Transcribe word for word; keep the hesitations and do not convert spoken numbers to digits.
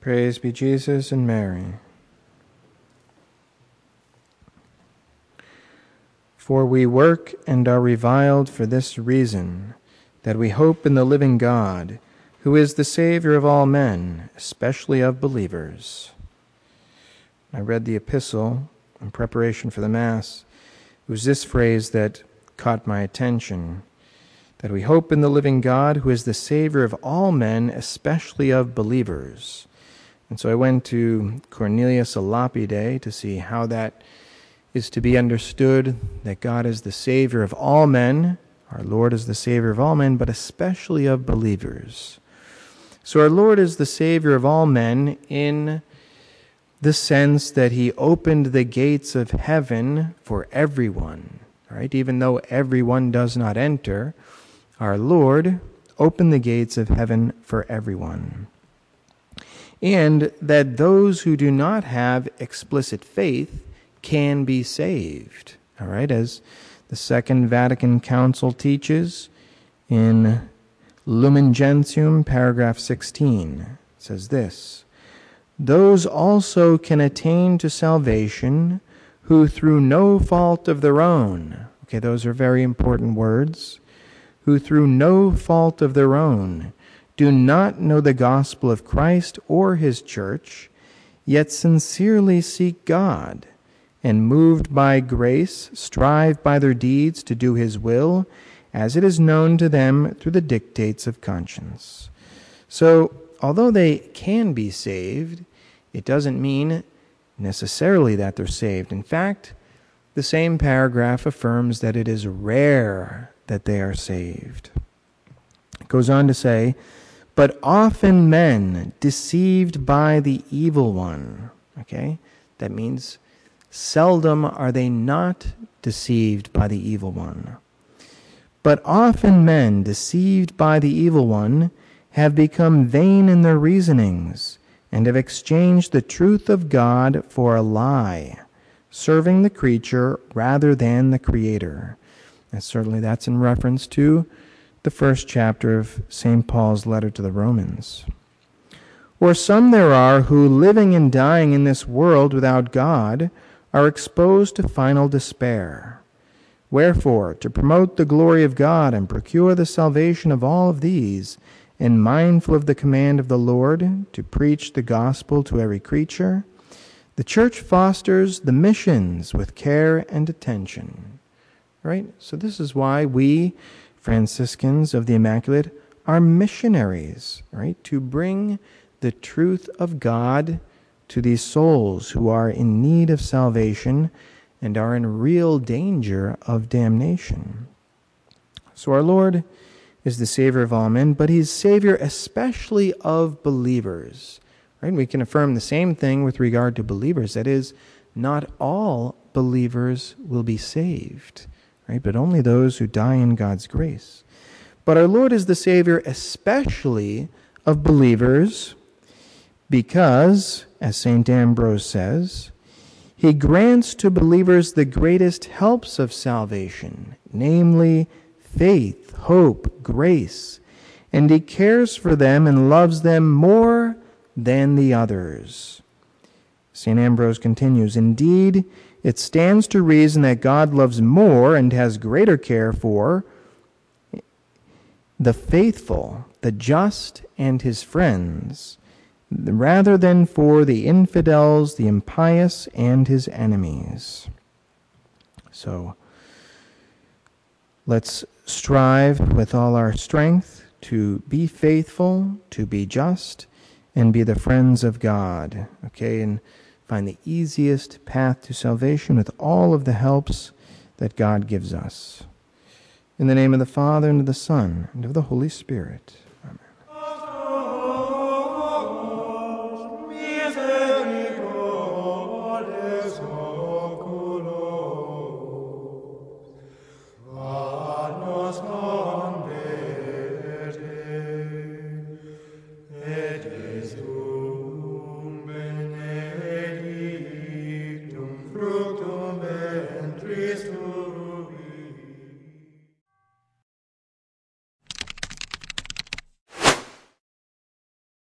Praise be Jesus and Mary. For we work and are reviled for this reason, that we hope in the living God, who is the Savior of all men, especially of believers. I read the epistle in preparation for the Mass. It was this phrase that caught my attention, that we hope in the living God, who is the Savior of all men, especially of believers. And so I went to Cornelius a Lapide to see how that is to be understood, that God is the Savior of all men, our Lord is the Savior of all men, but especially of believers. So our Lord is the Savior of all men in the sense that he opened the gates of heaven for everyone, right? Even though everyone does not enter, our Lord opened the gates of heaven for everyone. And that those who do not have explicit faith can be saved, all right, as the Second Vatican Council teaches in Lumen Gentium, paragraph sixteen. It says this: those also can attain to salvation who through no fault of their own, okay, those are very important words, who through no fault of their own do not know the gospel of Christ or his church, yet sincerely seek God, and moved by grace, strive by their deeds to do his will, as it is known to them through the dictates of conscience. So, although they can be saved, it doesn't mean necessarily that they're saved. In fact, the same paragraph affirms that it is rare that they are saved. It goes on to say, but often men deceived by the evil one. Okay? That means seldom are they not deceived by the evil one. But often men, deceived by the evil one, have become vain in their reasonings, and have exchanged the truth of God for a lie, serving the creature rather than the Creator. And certainly that's in reference to the first chapter of Saint Paul's letter to the Romans. Or some there are who, living and dying in this world without God, are exposed to final despair. Wherefore, to promote the glory of God and procure the salvation of all of these, and mindful of the command of the Lord to preach the gospel to every creature, the Church fosters the missions with care and attention. Right? So this is why we, Franciscans of the Immaculate, are missionaries, right? To bring the truth of God to these souls who are in need of salvation and are in real danger of damnation. So our Lord is the Savior of all men, but he's Savior especially of believers. Right? We can affirm the same thing with regard to believers. That is, not all believers will be saved, right? But only those who die in God's grace. But our Lord is the Savior especially of believers because, as Saint Ambrose says, he grants to believers the greatest helps of salvation, namely faith, hope, grace, and he cares for them and loves them more than the others. Saint Ambrose continues, indeed, it stands to reason that God loves more and has greater care for the faithful, the just, and his friends, rather than for the infidels, the impious, and his enemies. So, let's strive with all our strength to be faithful, to be just, and be the friends of God, okay, and find the easiest path to salvation with all of the helps that God gives us. In the name of the Father, and of the Son, and of the Holy Spirit. Amen. Fructum ventris tuum,